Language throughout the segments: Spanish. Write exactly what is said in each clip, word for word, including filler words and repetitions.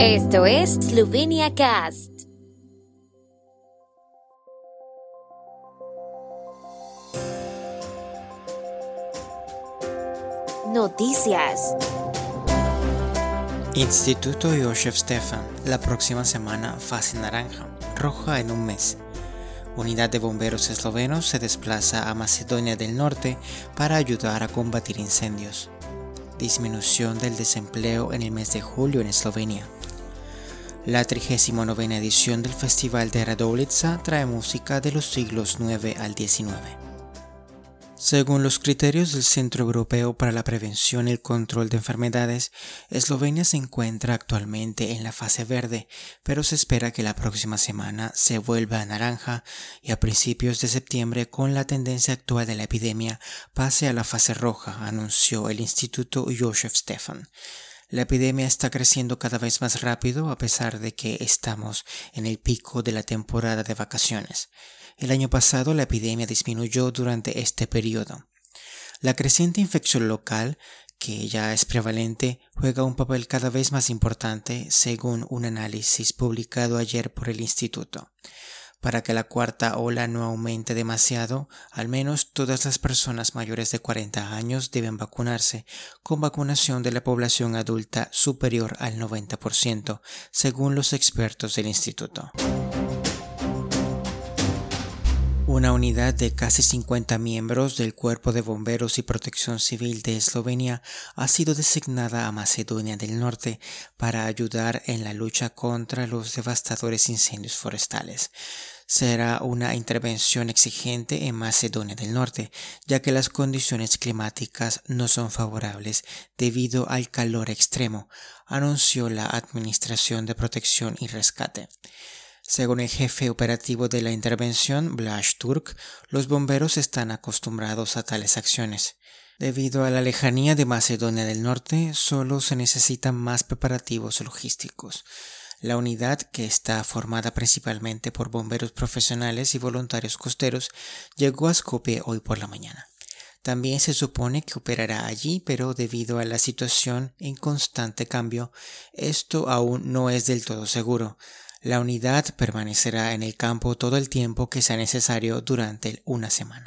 Esto es Slovenia Cast. Noticias. Instituto Jožef Stefan. La próxima semana fase naranja, roja en un mes. Unidad de bomberos eslovenos se desplaza a Macedonia del Norte para ayudar a combatir incendios. Disminución del desempleo en el mes de julio en Eslovenia. La trigésima novena edición del Festival de Radovljica trae música de los siglos nueve al diecinueve. Según los criterios del Centro Europeo para la Prevención y el Control de Enfermedades, Eslovenia se encuentra actualmente en la fase verde, pero se espera que la próxima semana se vuelva a naranja y a principios de septiembre, con la tendencia actual de la epidemia, pase a la fase roja, anunció el Instituto Jožef Stefan. La epidemia está creciendo cada vez más rápido a pesar de que estamos en el pico de la temporada de vacaciones. El año pasado la epidemia disminuyó durante este periodo. La creciente infección local, que ya es prevalente, juega un papel cada vez más importante, según un análisis publicado ayer por el instituto. Para que la cuarta ola no aumente demasiado, al menos todas las personas mayores de cuarenta años deben vacunarse, con vacunación de la población adulta superior al noventa por ciento, según los expertos del instituto. Una unidad de casi cincuenta miembros del Cuerpo de Bomberos y Protección Civil de Eslovenia ha sido designada a Macedonia del Norte para ayudar en la lucha contra los devastadores incendios forestales. Será una intervención exigente en Macedonia del Norte, ya que las condiciones climáticas no son favorables debido al calor extremo, anunció la Administración de Protección y Rescate. Según el jefe operativo de la intervención, Blaž Turk, los bomberos están acostumbrados a tales acciones. Debido a la lejanía de Macedonia del Norte, solo se necesitan más preparativos logísticos. La unidad, que está formada principalmente por bomberos profesionales y voluntarios costeros, llegó a Skopje hoy por la mañana. También se supone que operará allí, pero debido a la situación en constante cambio, esto aún no es del todo seguro. La unidad permanecerá en el campo todo el tiempo que sea necesario durante una semana.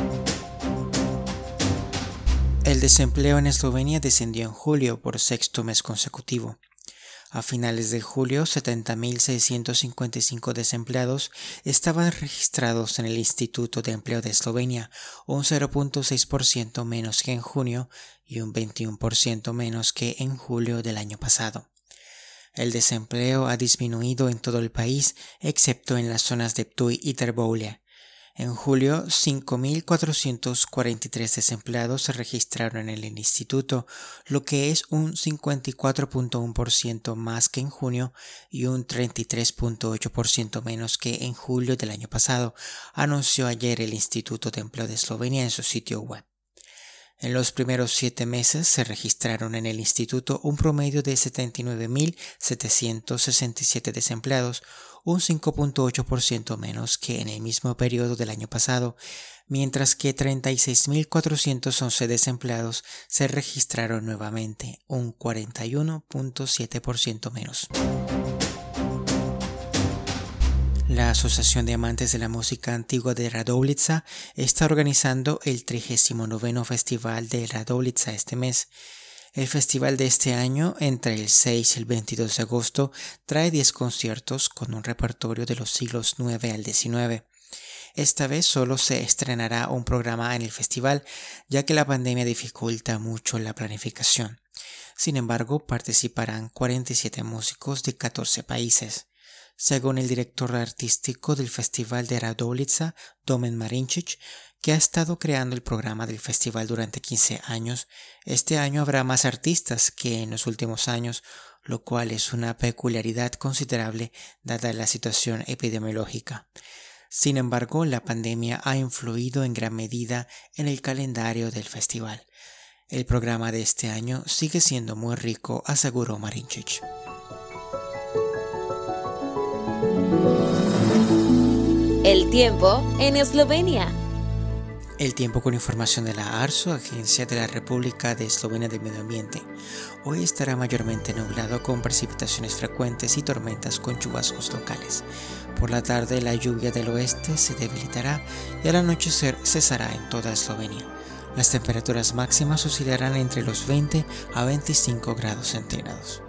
El desempleo en Eslovenia descendió en julio por sexto mes consecutivo. A finales de julio, setenta mil seiscientos cincuenta y cinco desempleados estaban registrados en el Instituto de Empleo de Eslovenia, un cero punto seis por ciento menos que en junio y un veintiuno por ciento menos que en julio del año pasado. El desempleo ha disminuido en todo el país, excepto en las zonas de Ptuj y Trbovlje. En julio, cinco mil cuatrocientos cuarenta y tres desempleados se registraron en el instituto, lo que es un cincuenta y cuatro punto uno por ciento más que en junio y un treinta y tres punto ocho por ciento menos que en julio del año pasado, anunció ayer el Instituto de Empleo de Eslovenia en su sitio web. En los primeros siete meses se registraron en el instituto un promedio de setenta y nueve mil setecientos sesenta y siete desempleados, un cinco punto ocho por ciento menos que en el mismo periodo del año pasado, mientras que treinta y seis mil cuatrocientos once desempleados se registraron nuevamente, un cuarenta y uno punto siete por ciento menos. La Asociación de Amantes de la Música Antigua de Radovljica está organizando el trigésimo noveno Festival de Radovljica este mes. El festival de este año, entre el seis y el veintidós de agosto, trae diez conciertos con un repertorio de los siglos nueve al diecinueve. Esta vez solo se estrenará un programa en el festival, ya que la pandemia dificulta mucho la planificación. Sin embargo, participarán cuarenta y siete músicos de catorce países. Según el director artístico del Festival de Radovljica, Domen Marinčić, que ha estado creando el programa del festival durante quince años, este año habrá más artistas que en los últimos años, lo cual es una peculiaridad considerable dada la situación epidemiológica. Sin embargo, la pandemia ha influido en gran medida en el calendario del festival. El programa de este año sigue siendo muy rico, aseguró Marinčić. El tiempo en Eslovenia. El tiempo con información de la ARSO, Agencia de la República de Eslovenia del Medio Ambiente. Hoy estará mayormente nublado con precipitaciones frecuentes y tormentas con chubascos locales. Por la tarde la lluvia del oeste se debilitará y al anochecer cesará en toda Eslovenia. Las temperaturas máximas oscilarán entre los veinte a veinticinco grados centígrados.